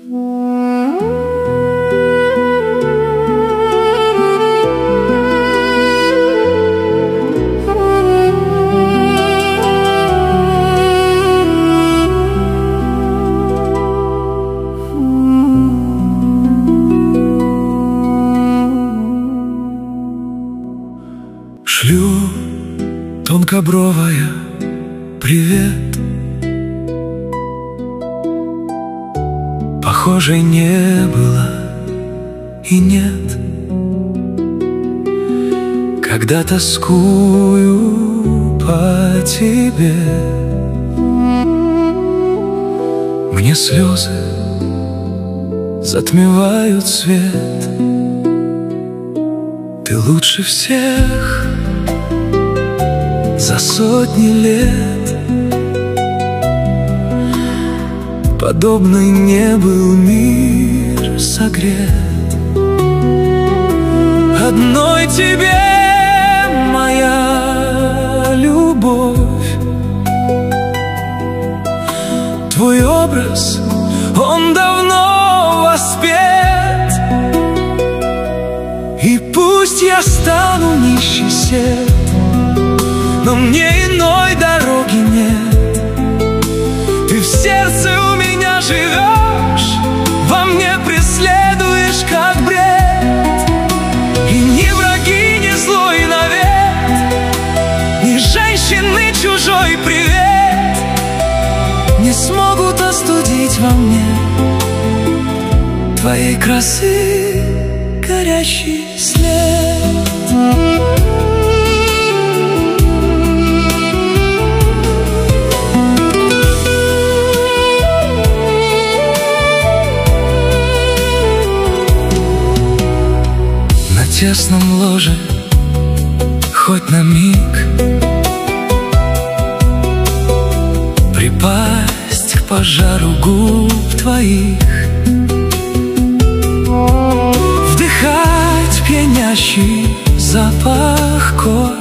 Шлю, тонкобровая, привет. Похожей не было и нет. Когда тоскую по тебе, мне слезы затмевают свет. Ты лучше всех за сотни лет. Подобный не был мир согрет. Одной тебе моя любовь. Твой образ, он давно воспет. И пусть я стану нищий сет, но мне иной дороги нет. Ты в сердце у меня живешь, во мне преследуешь как бред. И ни враги, ни злой навет, ни женщины чужой привет не смогут остудить во мне твоей красы горящий след. На тесном ложе хоть на миг припасть к пожару губ твоих, вдыхать пьянящий запах кожи